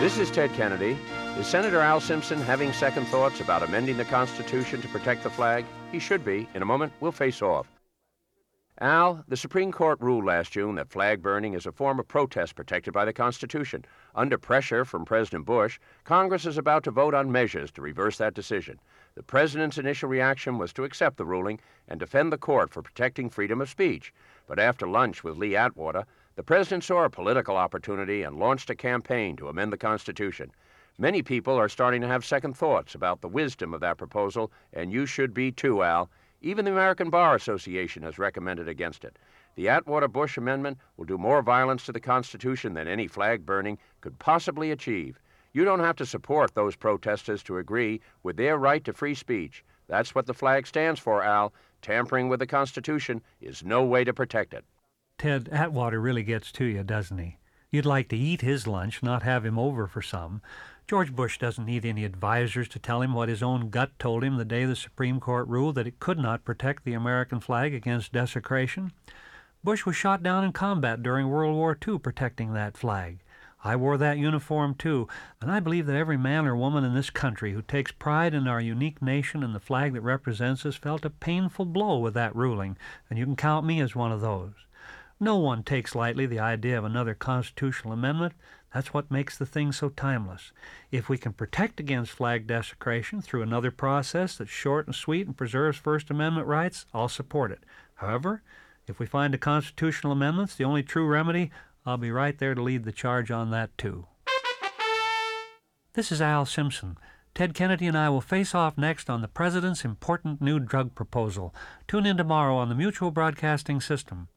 This is Ted Kennedy. Is Senator Al Simpson having second thoughts about amending the Constitution to protect the flag? He should be. In a moment, we'll face off. Al, the Supreme Court ruled last June that flag burning is a form of protest protected by the Constitution. Under pressure from President Bush, Congress is about to vote on measures to reverse that decision. The president's initial reaction was to accept the ruling and defend the court for protecting freedom of speech. But after lunch with Lee Atwater, the president saw a political opportunity and launched a campaign to amend the Constitution. Many people are starting to have second thoughts about the wisdom of that proposal, and you should be too, Al. Even the American Bar Association has recommended against it. The Atwater-Bush amendment will do more violence to the Constitution than any flag burning could possibly achieve. You don't have to support those protesters to agree with their right to free speech. That's what the flag stands for, Al. Tampering with the Constitution is no way to protect it. Ted, Atwater really gets to you, doesn't he? You'd like to eat his lunch, not have him over for some. George Bush doesn't need any advisors to tell him what his own gut told him the day the Supreme Court ruled that it could not protect the American flag against desecration. Bush was shot down in combat during World War II protecting that flag. I wore that uniform too, and I believe that every man or woman in this country who takes pride in our unique nation and the flag that represents us felt a painful blow with that ruling, and you can count me as one of those. No one takes lightly the idea of another constitutional amendment. That's what makes the thing so timeless. If we can protect against flag desecration through another process that's short and sweet and preserves First Amendment rights, I'll support it. However, if we find a constitutional amendment's the only true remedy, I'll be right there to lead the charge on that too. This is Al Simpson. Ted Kennedy and I will face off next on the President's important new drug proposal. Tune in tomorrow on the Mutual Broadcasting System.